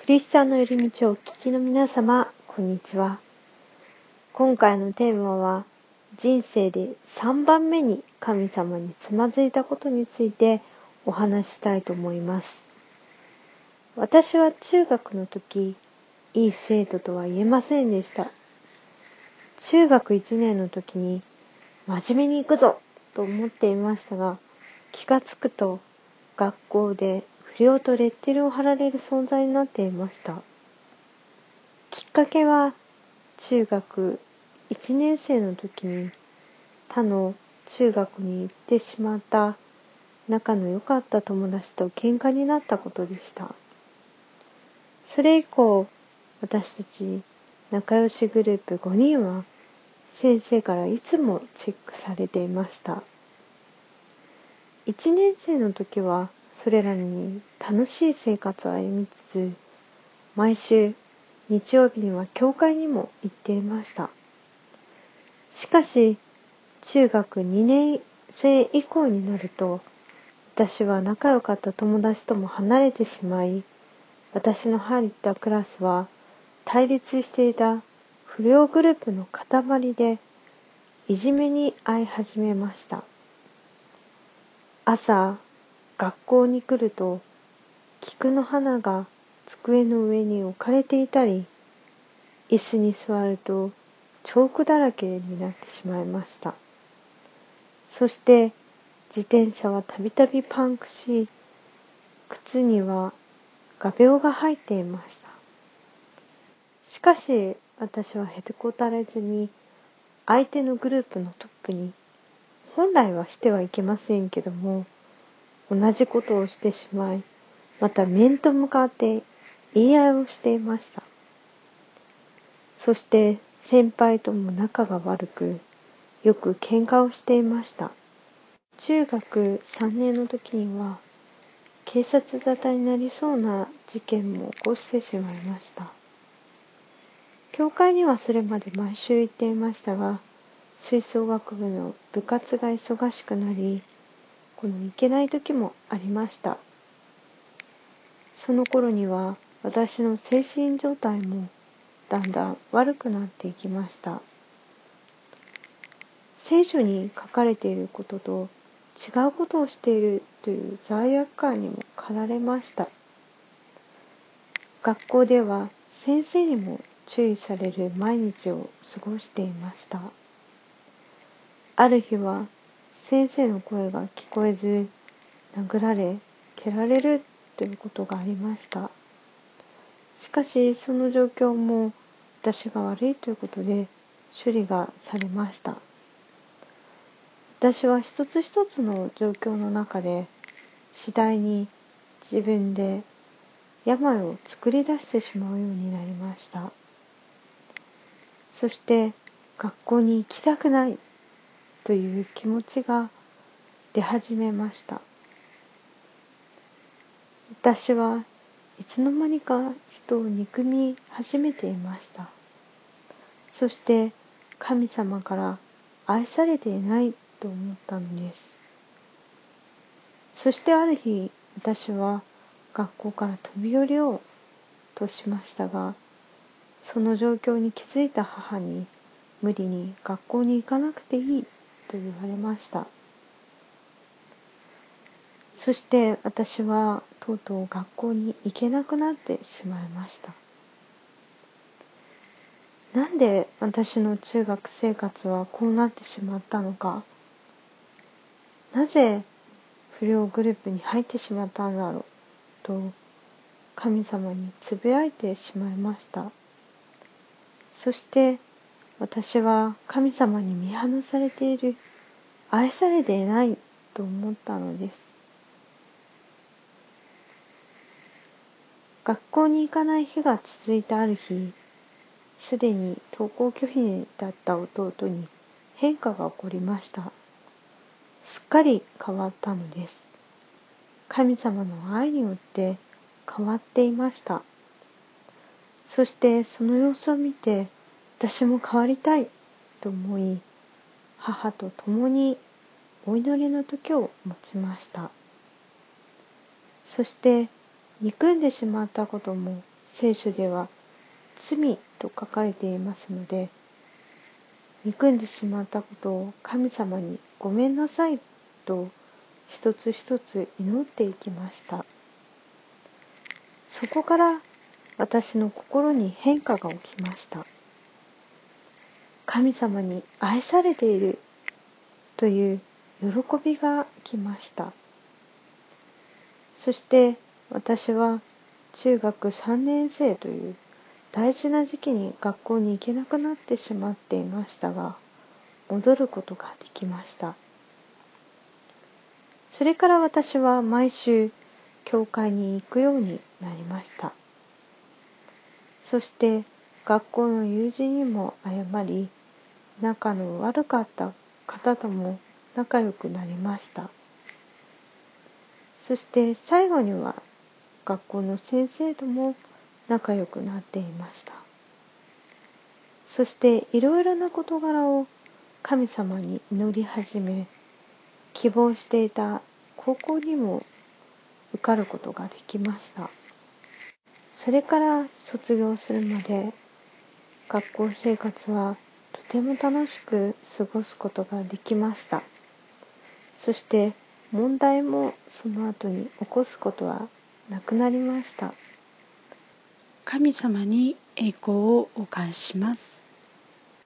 クリスチャンのいる道をお聞きの皆様、こんにちは。今回のテーマは、人生で3番目に神様につまずいたことについてお話ししたいと思います。私は中学の時、いい生徒とは言えませんでした。中学1年の時に、真面目に行くぞと思っていましたが、気がつくと学校で不良とレッテルを貼られる存在になっていました。きっかけは中学1年生の時に他の中学に行ってしまった仲の良かった友達と喧嘩になったことでした。それ以降、私たち仲良しグループ5人は先生からいつもチェックされていました。1年生の時はそれらに楽しい生活を歩みつつ、毎週日曜日には教会にも行っていました。しかし、中学2年生以降になると、私は仲良かった友達とも離れてしまい、私の入ったクラスは対立していた不良グループの塊で、いじめに遭い始めました。朝、学校に来ると、菊の花が机の上に置かれていたり、椅子に座るとチョークだらけになってしまいました。そして自転車はたびたびパンクし、靴には画鋲が入っていました。しかし私はへこたれずに相手のグループのトップに、本来はしてはいけませんけども、同じことをしてしまい、また面と向かって言い合いをしていました。そして先輩とも仲が悪く、よく喧嘩をしていました。中学3年の時には、警察沙汰になりそうな事件も起こしてしまいました。教会にはそれまで毎週行っていましたが、吹奏楽部の部活が忙しくなり、行けない時もありました。その頃には私の精神状態もだんだん悪くなっていきました。聖書に書かれていることと違うことをしているという罪悪感にも駆られました。学校では先生にも注意される毎日を過ごしていました。ある日は先生の声が聞こえず、殴られ、蹴られるということがありました。しかしその状況も私が悪いということで処理がされました。私は一つ一つの状況の中で次第に自分で病を作り出してしまうようになりました。そして学校に行きたくないという気持ちが出始めました。私はいつの間にか人を憎み始めていました。そして神様から愛されていないと思ったのです。そしてある日、私は学校から飛び降りようとしましたが、その状況に気づいた母に無理に学校に行かなくていいと言われました。そして私はとうとう学校に行けなくなってしまいました。なんで私の中学生活はこうなってしまったのか。なぜ不良グループに入ってしまったんだろうと神様につぶやいてしまいました。そして私は神様に見放されている、愛されていないと思ったのです。学校に行かない日が続いたある日、すでに登校拒否だった弟に変化が起こりました。すっかり変わったのです。神様の愛によって変わっていました。そしてその様子を見て、私も変わりたいと思い、母と共にお祈りの時を持ちました。そして憎んでしまったことも聖書では罪と書かれていますので、憎んでしまったことを神様にごめんなさいと一つ一つ祈っていきました。そこから私の心に変化が起きました。神様に愛されているという喜びが来ました。そして私は中学3年生という大事な時期に学校に行けなくなってしまっていましたが、戻ることができました。それから私は毎週教会に行くようになりました。そして学校の友人にも謝り、仲の悪かった方とも仲良くなりました。そして最後には学校の先生とも仲良くなっていました。そしていろいろな事柄を神様に祈り始め、希望していた高校にも受かることができました。それから卒業するまで学校生活はとても楽しく過ごすことができました。そして問題もその後に起こすことはなくなりました。 神様に栄光をお返しします。